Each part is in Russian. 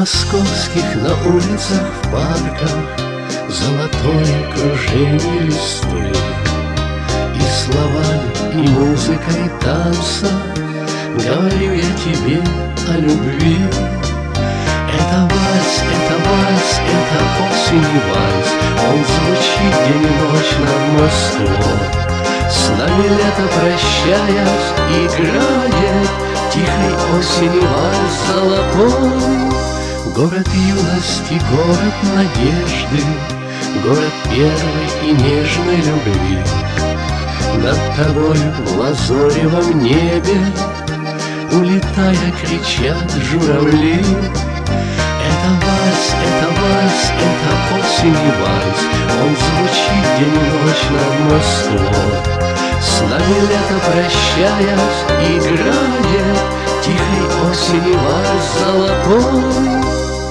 московских на улицах, в парках золотое кружение листвы. И словами, и музыкой танца говорю я тебе о любви. Это вальс, это осень и вальс. Он звучит день и ночь над Москвой. С нами лето, прощаясь, играет тихой осени вальс золотой. Город юности, город надежды, город первой и нежной любви. Над тобою в лазоревом небе, улетая, кричат журавли. Это осень и вальс. Он звучит день и ночь над Москвой. С нами лето, прощаясь, играет тихой осени вальс золотой.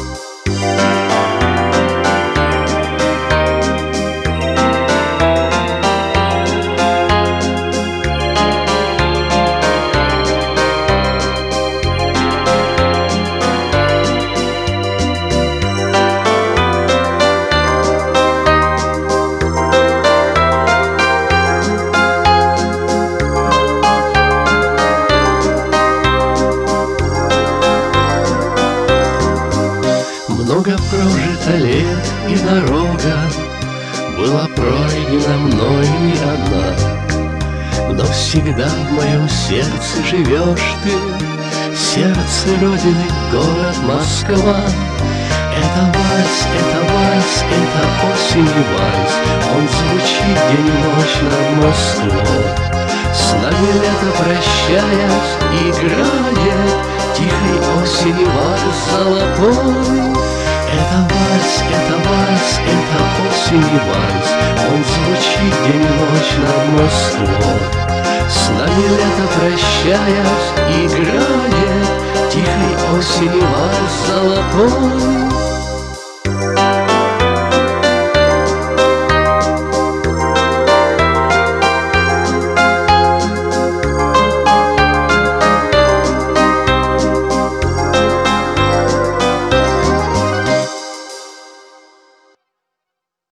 Много прожито лет, и дорога была пройдена мной не одна. Но всегда в моем сердце живешь ты, сердце Родины, город Москва. Это вальс, это осень и вальс. Он звучит день и ночь над Москвой. С нами лето, прощаясь, играет тихой осени вальс золотой. Это вальс, это осень и вальс. Он звучит день и ночь над Москвой. С нами лето, прощаясь, играет тихой осени вальс золотой.